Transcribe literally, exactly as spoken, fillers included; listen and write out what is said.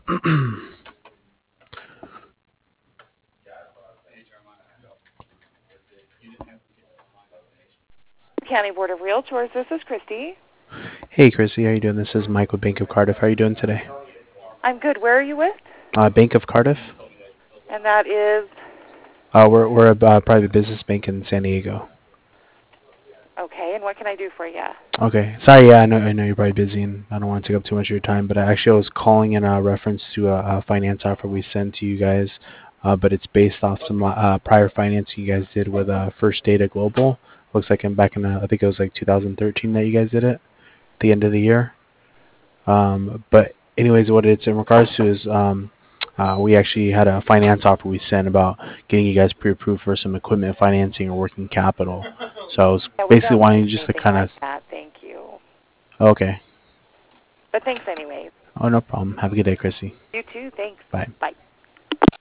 County Board of Realtors. This is Christy. Hey, Chrissy, how you doing? This is Mike with Bank of Cardiff. How are you doing today? I'm good. Where are you with? Uh, Bank of Cardiff. And that is, Uh, we're we're a uh, private business bank in San Diego. okay, and what can I do for you? Okay. Sorry, yeah, I know I know you're probably busy, and I don't want to take up too much of your time. But I actually I was calling in a reference to a, a finance offer we sent to you guys, uh, but it's based off some uh, prior financing you guys did with uh, First Data Global. Looks like in back in uh, I think it was like two thousand thirteen that you guys did it, at the end of the year. Um, but anyways, what it's in regards to is um, uh, we actually had a finance offer we sent about getting you guys pre-approved for some equipment financing or working capital. So I was Yeah, we basically don't wanting need just to anything kind like of. that. Thank you. Okay. But thanks anyways. Oh, no problem. Have a good day, Chrissy. You too. Thanks. Bye. Bye.